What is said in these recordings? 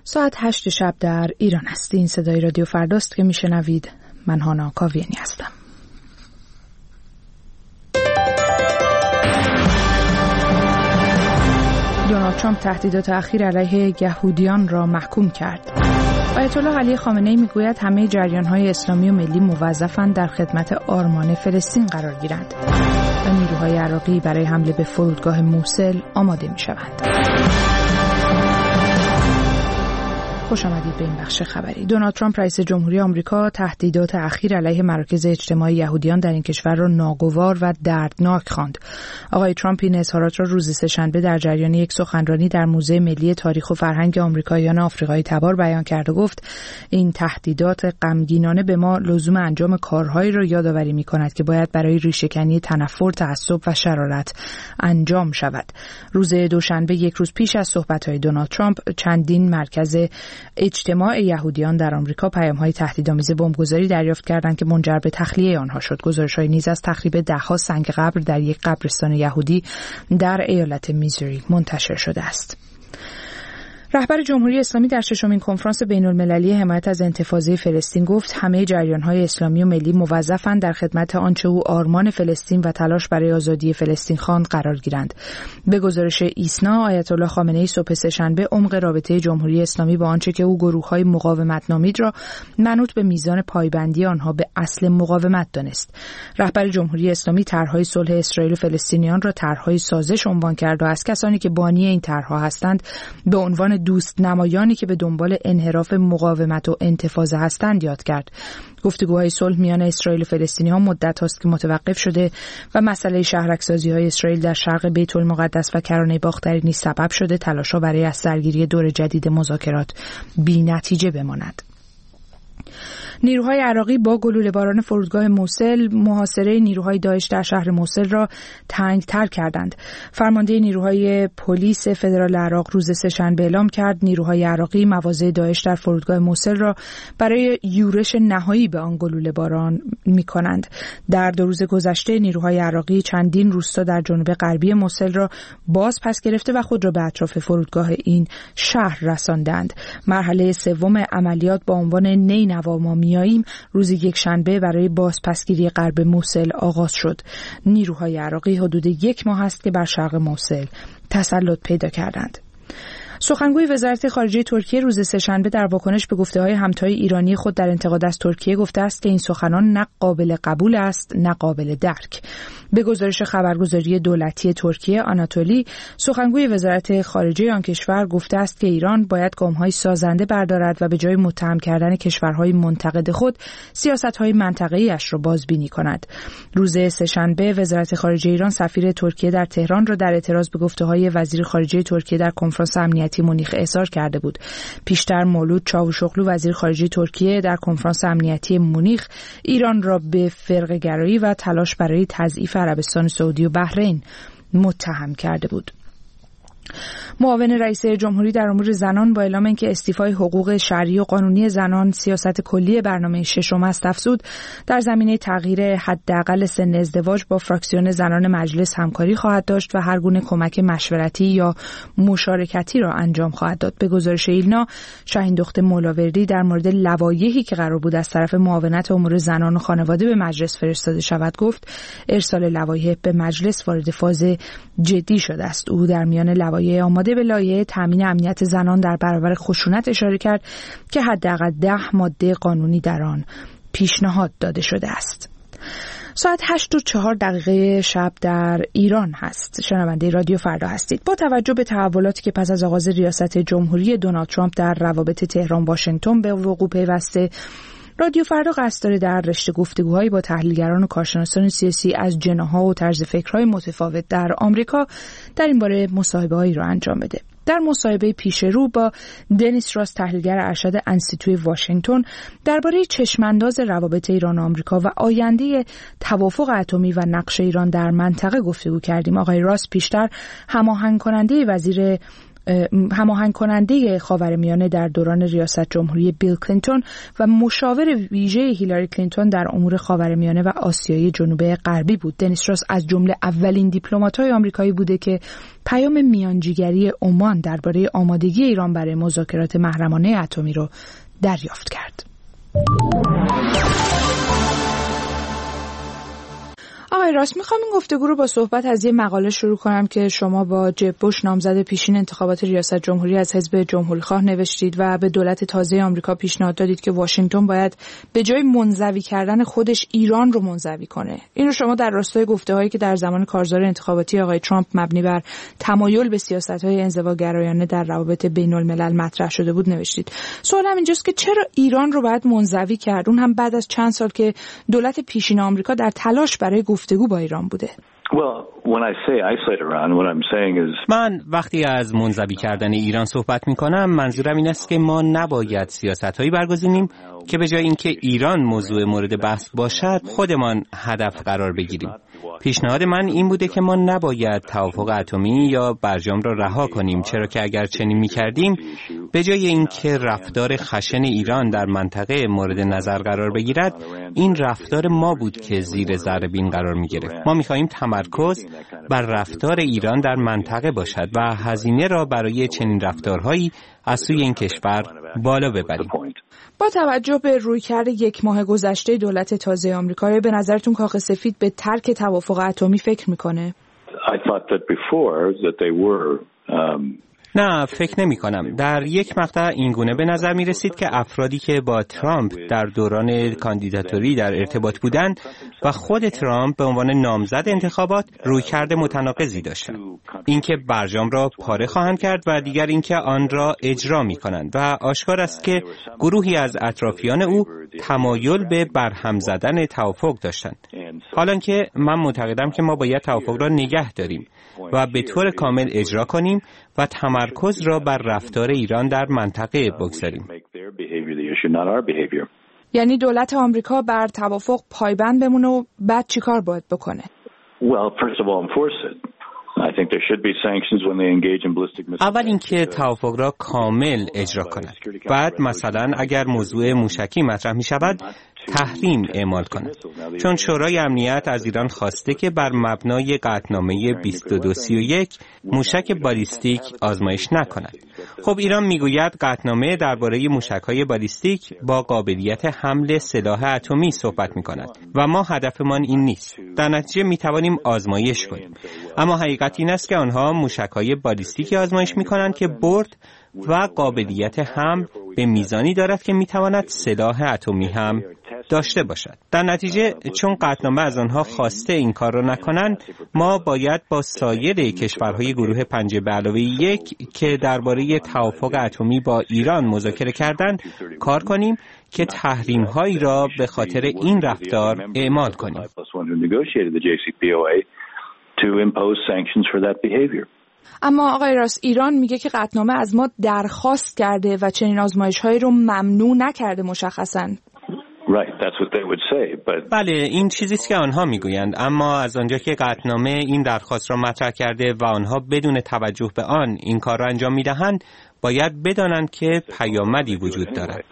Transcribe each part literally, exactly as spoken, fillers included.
ساعت هشت شب در ایران است. این صدای رادیو فرداست که میشنوید. من هانا کاویانی هستم. دونالد ترامپ تهدیدات اخیر علیه یهودیان را محکوم کرد. آیت الله علی خامنه‌ای میگوید همه جریان‌های اسلامی و ملی موظفند در خدمت آرمان فلسطین قرار گیرند و نیروهای عراقی برای حمله به فرودگاه موصل آماده می‌شوند. خوش آمدید به این بخش خبری. دونالد ترامپ رئیس جمهوری آمریکا تهدیدات اخیر علیه مراکز اجتماعی یهودیان در این کشور را ناگوار و دردناک خواند. آقای ترامپ این اظهارات را روز سه‌شنبه در جریان یک سخنرانی در موزه ملی تاریخ و فرهنگ آمریکاییان آفریقای تبار بیان کرد و گفت این تهدیدات غمگینانه به ما لزوم انجام کارهایی را یادآوری می‌کند که باید برای ریشه‌کنی تنفر، تعصب و شرارت انجام شود. روز دوشنبه یک روز پیش از صحبت‌های دونالد ترامپ چندین مرکز اجتماع یهودیان در آمریکا پیام‌های تهدیدآمیز بمبگذاری دریافت کردند که منجر به تخلیه آنها شد. گزارش‌های نیز از تخریب ده‌ها سنگ قبر در یک قبرستان یهودی در ایالت میزوری منتشر شده است. رهبر جمهوری اسلامی در ششمین کنفرانس بین‌المللی حمایت از انتفاضه فلسطین گفت همه جریان‌های اسلامی و ملی موظفند در خدمت آنچه او آرمان فلسطین و تلاش برای آزادی فلسطین خواند قرار گیرند. به گزارش ایسنا، آیت الله خامنه‌ای صبح سه‌شنبه عمق رابطه جمهوری اسلامی با آنچه که او گروه‌های مقاومت نامید را منوط به میزان پایبندی آنها به اصل مقاومت دانست. رهبر جمهوری اسلامی طرح‌های صلح اسرائیل و فلسطینیان را طرح‌های سازش عنوان کرد و از کسانی که بانی این طرح‌ها هستند به عنوان دوست نمایانی که به دنبال انحراف مقاومت و انتفاضه هستند یاد کرد. گفتگوهای صلح میان اسرائیل و فلسطینی‌ها مدت هاست که متوقف شده و مسئله شهرک‌سازی‌های اسرائیل در شرق بیت المقدس و کرانه باختری نیز سبب شده تلاش‌ها برای از سرگیری دور جدید مذاکرات بی‌نتیجه بماند. نیروهای عراقی با گلوله‌باران فرودگاه موصل محاصره نیروهای داعش در شهر موصل را تنگ‌تر کردند. فرمانده نیروهای پلیس فدرال عراق روز سه‌شنبه اعلام کرد نیروهای عراقی مواضع داعش در فرودگاه موصل را برای یورش نهایی به آن گلوله‌باران می‌کنند. در دو روز گذشته نیروهای عراقی چندین روستا در جنوب غربی موصل را باز پس گرفته و خود را به اطراف فرودگاه این شهر رساندند. مرحله سوم عملیات با عنوان نینوا ما میاییم روز یک شنبه برای بازپسگیری غرب موصل آغاز شد. نیروهای عراقی حدود یک ماه است که بر شرق موصل تسلط پیدا کردند. سخنگوی وزارت خارجه ترکیه روز سه‌شنبه در واکنش به گفته‌های همتای ایرانی خود در انتقاد از ترکیه گفته است که این سخنان نه قابل قبول است نه قابل درک. به گزارش خبرگزاری دولتی ترکیه آناتولی، سخنگوی وزارت خارجه آن کشور گفته است که ایران باید گام‌های سازنده بردارد و به جای متهم کردن کشورهای منتقد خود، سیاست‌های منطقه‌ای‌اش را بازبینی کند. روز سه‌شنبه وزارت خارجه ایران سفیر ترکیه در تهران را در اعتراض به گفته‌های وزیر خارجه ترکیه در کنفرانس امنیتی مونیخ احضار کرده بود. پیشتر مولود چاوشوغلو وزیر خارجه ترکیه در کنفرانس امنیتی مونیخ ایران را به فرقه‌گرایی و تلاش برای تضعیف عربستان سعودی و بحرین متهم کرده بود. معاون رئیس جمهوری در امور زنان با اعلام اینکه استیفای حقوق شرعی و قانونی زنان سیاست کلی برنامه ششم است افزود، در زمینه تغییر حداقل سن ازدواج با فراکسیون زنان مجلس همکاری خواهد داشت و هر گونه کمک مشورتی یا مشارکتی را انجام خواهد داد. به گزارش ایلنا، شاهین دخت مولاوردی در مورد لوایحی که قرار بود از طرف معاونت امور زنان و خانواده به مجلس فرستاده شود گفت ارسال لوایح به مجلس وارد فاز جدی شده است. او در میان لوایح آماده به لایحه تامین امنیت زنان در برابر خشونت اشاره کرد که حداقل ده ماده قانونی در آن پیشنهاد داده شده است. ساعت هشت و چهار دقیقه شب در ایران هست. شنونده رادیو فردا هستید. با توجه به تحولاتی که پس از آغاز ریاست جمهوری دونالد ترامپ در روابط تهران واشنگتن به وقوع پیوسته، رادیو فردا قصد داره در رشته گفتگوهایی با تحلیلگران و کارشناسان سیاسی از جناح‌ها و طرز فکرهای متفاوت در آمریکا در این باره مصاحبه‌هایی را انجام بده. در مصاحبه پیش رو با دنیس راس، تحلیلگر ارشد انستیتوی واشنگتن، درباره چشمانداز روابط ایران و آمریکا و آینده توافق اتمی و نقش ایران در منطقه گفتگو کردیم. آقای راس پیشتر هماهنگ کننده وزیر هماهنگ کننده خاورمیانه در دوران ریاست جمهوری بیل کلینتون و مشاور ویژه هیلاری کلینتون در امور خاورمیانه و آسیای جنوبی غربی بود. دنیس راس از جمله اولین دیپلمات‌های آمریکایی بوده که پیام میانجیگری عمان درباره آمادگی ایران برای مذاکرات محرمانه اتمی رو دریافت کرد. آقای راست، میخوام این گفتگو رو با صحبت از یه مقاله شروع کنم که شما با جب بوش نامزد پیشین انتخابات ریاست جمهوری از حزب جمهوریخواه نوشتید و به دولت تازه آمریکا پیشنهاد دادید که واشنگتن باید به جای منزوی کردن خودش ایران رو منزوی کنه. این رو شما در راستای گفته‌هایی که در زمان کارزار انتخاباتی آقای ترامپ مبنی بر تمایل به سیاست‌های انزواگرایانه در روابط بین‌الملل مطرح شده بود نوشتید. سوالم اینجاست که چرا ایران رو باید منزوی کرد، اون هم بعد از چند سال که دولت پیشین آمریکا در تلاش برای گفتگو با ایران بوده؟ من وقتی از منزوی کردن ایران صحبت می کنم منظورم این است که ما نباید سیاست‌هایی برگزینیم که به جای اینکه ایران موضوع مورد بحث باشد خودمان هدف قرار بگیریم. پیشنهاد من این بوده که ما نباید توافق اتمی یا برجام را رها کنیم، چرا که اگر چنین می‌کردیم به جای اینکه رفتار خشن ایران در منطقه مورد نظر قرار بگیرد، این رفتار ما بود که زیر ذره بین قرار می‌گرفت. ما می‌خواهیم تمرکز بر رفتار ایران در منطقه باشد و هزینه را برای چنین رفتارهایی از سوی این کشور بالا ببریم. با توجه به رویکرد یک ماه گذشته دولت تازه آمریکا، به نظرتون کاخ سفید به ترک توافق اتمی فکر میکنه؟ نه، فکر نمی کنم. در یک مقطع این گونه به نظر می رسید که افرادی که با ترامپ در دوران کاندیداتوری در ارتباط بودند و خود ترامپ به عنوان نامزد انتخابات رویکرد متناقضی داشتند. اینکه برجام را پاره خواهند کرد و دیگر اینکه آن را اجرا می کنند و آشکار است که گروهی از اطرافیان او تمایل به برهم زدن توافق داشتند. حالانکه من معتقدم که ما باید توافق را نگه داریم و به طور کامل اجرا کنیم و تمرکز را بر رفتار ایران در منطقه بگذاریم. یعنی دولت آمریکا بر توافق پایبند بمونه و بعد چیکار باید بکنه؟ اول اینکه توافق را کامل اجرا کند. بعد مثلا اگر موضوع موشکی مطرح می شود تحریم اعمال کند، چون شورای امنیت از ایران خواسته که بر مبنای قطعنامه بیست و دو سی و یک موشک بالیستیک آزمایش نکند. خب ایران میگوید قطعنامه درباره موشک‌های بالیستیک با قابلیت حمل سلاح اتمی صحبت می‌کند و ما هدفمان این نیست. در نتیجه می‌توانیم آزمایش کنیم. اما حقیقت این است که آنها موشک‌های بالیستیکی آزمایش می‌کنند که برد و قابلیت حمل به میزانی دارد که می‌تواند سلاح اتمی هم داشته باشد. در نتیجه چون قطعنامه از آنها خواسته این کار را نکنند، ما باید با سایر کشورهای گروه پنج به علاوه یک که درباره توافق اتمی با ایران مذاکره کردند کار کنیم که تحریم‌هایی را به خاطر این رفتار اعمال کنیم. اما آقای راست، ایران میگه که قطعنامه از ما درخواست کرده و چنین آزمایش‌هایی رو ممنوع نکرده مشخصاً. بله، این چیزی است که آنها میگویند، اما از آنجا که قطعنامه این درخواست را مطرح کرده و آنها بدون توجه به آن این کار را انجام میدهند، باید بدانند که پیامدی وجود دارد.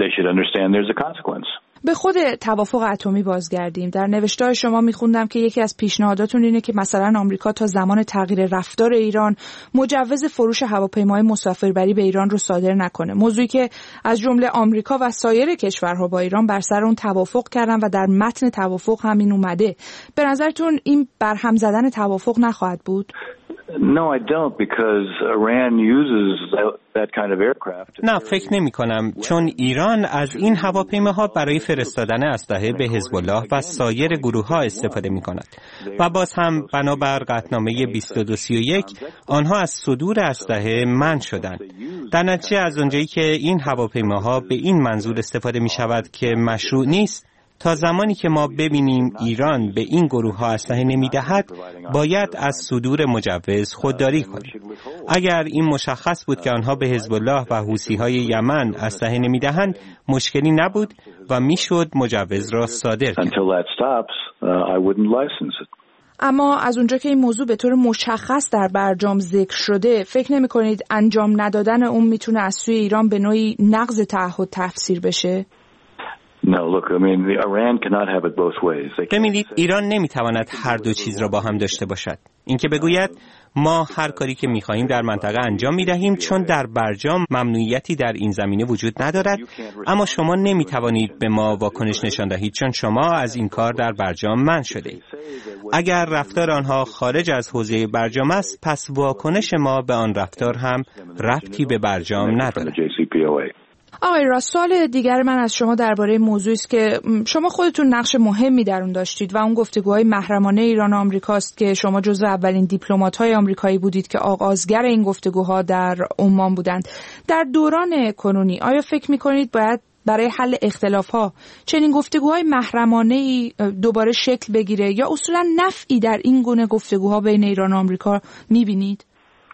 به خود توافق اتمی بازگردیم. در نوشته‌های شما می‌خوندم که یکی از پیشنهاداتون اینه که مثلا آمریکا تا زمان تغییر رفتار ایران مجوز فروش هواپیماهای مسافربری به ایران رو صادر نکنه. موضوعی که از جمله آمریکا و سایر کشورها با ایران بر سر اون توافق کردن و در متن توافق همین اومده. به نظرتون این برهم زدن توافق نخواهد بود؟ No, I don't, because Iran uses that, that kind of aircraft. نه، فکر نمی کنم، چون ایران از این هواپیماها برای فرستادن اسلحه به حزب الله و سایر گروه ها استفاده می کند و باز هم بنابر قطعنامه بیست و دو سی و یک آنها از صدور اسلحه منع شدند. در نتیجه از اونجایی که این هواپیماها به این منظور استفاده می شود که مشروع نیست، تا زمانی که ما ببینیم ایران به این گروه ها اسلحه نمیدهد، باید از صدور مجوز خودداری کنیم. اگر این مشخص بود که آنها به حزب الله و حوثی های یمن اسلحه نمیدهند، مشکلی نبود و میشد مجوز را صادر کرد. اما از اونجا که این موضوع به طور مشخص در برجام ذکر شده، فکر نمی کنید انجام ندادن اون میتونه از سوی ایران به نوعی نقض تعهد تفسیر بشه؟ No, look, I mean, Iran cannot have it both ways. ببینید، ایران نمیتواند هر دو چیز را با هم داشته باشد. اینکه بگوید ما هر کاری که می‌خواهیم در منطقه انجام می‌دهیم چون در برجام ممنوعیتی در این زمینه وجود ندارد، اما شما نمی‌توانید به ما واکنش نشان دهید چون شما از این کار در برجام منع شده‌اید. اگر رفتار آنها خارج از حوزه برجام است، پس واکنش ما به آن رفتار هم ربطی به برجام ندارد. آقای راست، سوال دیگر من از شما درباره موضوعی است که شما خودتون نقش مهمی در اون داشتید و اون گفتگوهای محرمانه ایران و آمریکاست که شما جزو اولین دیپلمات‌های آمریکایی بودید که آغازگر این گفتگوها در عمان بودند. در دوران کنونی آیا فکر می‌کنید باید برای حل اختلاف‌ها چنین گفتگوهای محرمانه‌ای دوباره شکل بگیره یا اصولاً نفعی در این گونه گفتگوها بین ایران و آمریکا می‌بینید؟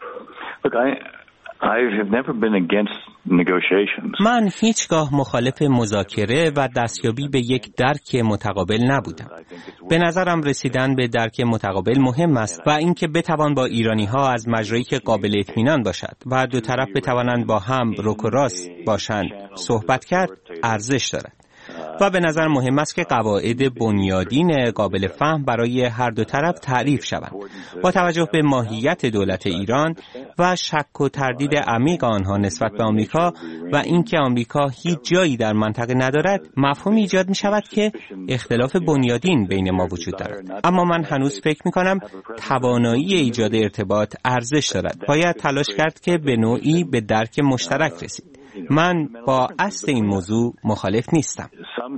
I have never been against negotiations. من هیچگاه مخالف مذاکره و دستیابی به یک درک متقابل نبودم. به نظرم رسیدن به درک متقابل مهم است و اینکه بتوان با ایرانی‌ها از مجرایی که قابل اطمینان باشد و دو طرف بتوانند با هم رک و راست باشند صحبت کرد ارزش دارد. و به نظر مهم است که قواعد بنیادین قابل فهم برای هر دو طرف تعریف شوند. با توجه به ماهیت دولت ایران و شک و تردید عمیق آنها نسبت به آمریکا و اینکه آمریکا هیچ جایی در منطقه ندارد، مفهوم ایجاد می شود که اختلاف بنیادین بین ما وجود دارد. اما من هنوز فکر می کنم توانایی ایجاد ارتباط ارزش دارد. باید تلاش کرد که به نوعی به درک مشترک رسید. من با اصل این موضوع مخالف نیستم.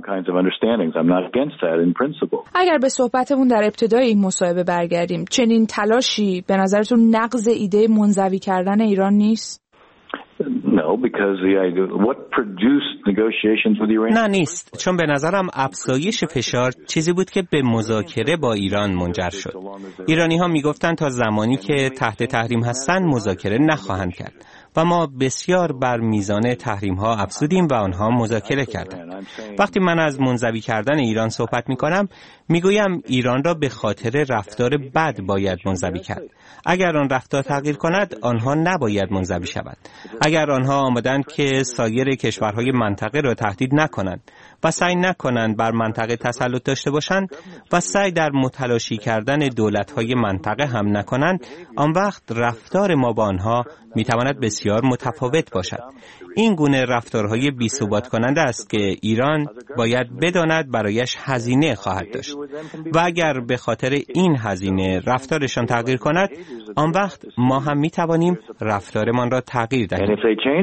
اگر به صحبتمون در ابتدای این مصاحبه برگردیم، چنین تلاشی به نظرتون نقض ایده منزوی کردن ایران نیست؟ نه نیست، چون به نظرم افزایش فشار چیزی بود که به مذاکره با ایران منجر شد. ایرانی ها می گفتن تا زمانی که تحت تحریم هستند مذاکره نخواهند کرد و ما بسیار بر میزان تحریم ها افزودیم و آنها مذاکره کردند. وقتی من از منزوی کردن ایران صحبت می کنم، می گویم ایران را به خاطر رفتار بد باید منزوی کرد. اگر آن رفتار تغییر کند، آنها نباید منزوی شود. اگر آنها آمدند که سایر کشورهای منطقه را تهدید نکنند و سعی نکنند بر منطقه تسلط داشته باشند و سعی در متلاشی کردن دولت‌های منطقه هم نکنند، آن وقت رفتار ما با آنها میتواند بسیار متفاوت باشد. این گونه رفتارهای بی‌ثبات کننده است که ایران باید بداند برایش هزینه خواهد داشت و اگر به خاطر این هزینه رفتارشان تغییر کند، آن وقت ما هم میتوانیم رفتارمان را تغییر دهیم.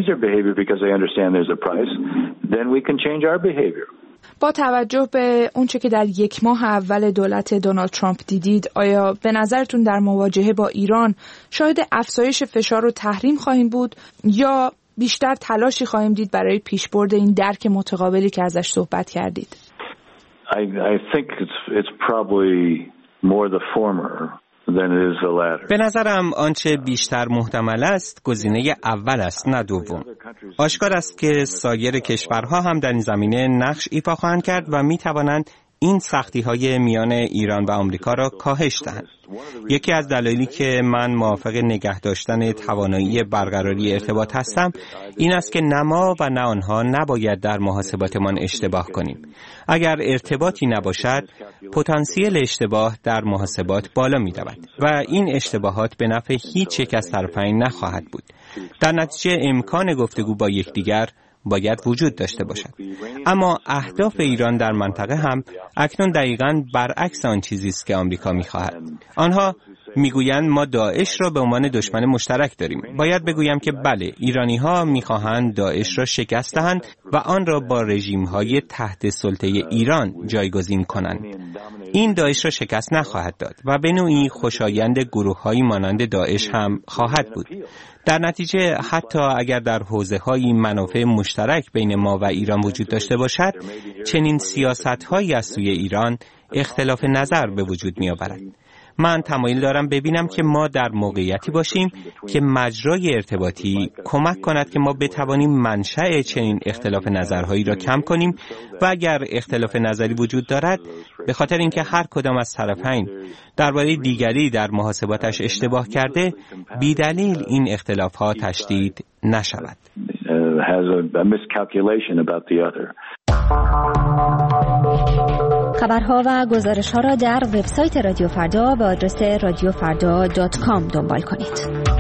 با توجه به اونچه که در یک ماه اول دولت دونالد ترامپ دیدید، آیا به نظرتون در مواجهه با ایران شاهد افزایش فشار و تحریم خواهیم بود یا بیشتر تلاشی خواهیم دید برای پیشبرد این درک متقابلی که ازش صحبت کردید؟ I, I think it's, it's probably more the former. به نظرم آنچه بیشتر محتمل است گزینه اول است، نه دوم. آشکار است که سایر کشورها هم در این زمینه نقش ایفا خواهند کرد و می توانند این سختی‌های میان ایران و آمریکا را کاهش دهند. یکی از دلایلی که من موافق نگه داشتن توانایی برقراری ارتباط هستم این است که نه ما و نه آنها نباید در محاسباتمان اشتباه کنیم. اگر ارتباطی نباشد، پتانسیل اشتباه در محاسبات بالا می رود و این اشتباهات به نفع هیچ یک از طرفین نخواهد بود. در نتیجه امکان گفتگو با یکدیگر باید وجود داشته باشد. اما اهداف ایران در منطقه هم اکنون دقیقاً برعکس آن چیزی است که آمریکا می‌خواهد. آنها میگویند ما داعش را به عنوان دشمن مشترک داریم. باید بگویم که بله، ایرانی‌ها می‌خواهند داعش را شکست دهند و آن را با رژیم‌های تحت سلطه ایران جایگزین کنند. این داعش را شکست نخواهد داد و به نوعی خوشایند گروه‌هایی مانند داعش هم خواهد بود. در نتیجه حتی اگر در حوزه‌های منافع مشترک بین ما و ایران وجود داشته باشد، چنین سیاست‌هایی از سوی ایران اختلاف نظر به وجود می‌آورد. من تمایل دارم ببینم که ما در موقعیتی باشیم که مجرای ارتباطی کمک کند که ما بتوانیم منشأ چنین اختلاف نظرهایی را کم کنیم و اگر اختلاف نظری وجود دارد به خاطر اینکه هر کدام از طرفین درباره دیگری در محاسباتش اشتباه کرده بی‌دلیل این اختلاف‌ها تشدید نشود. خبرها و گزارش‌ها را در وبسایت رادیو فردا به آدرس رادیو فردا دات کام دنبال کنید.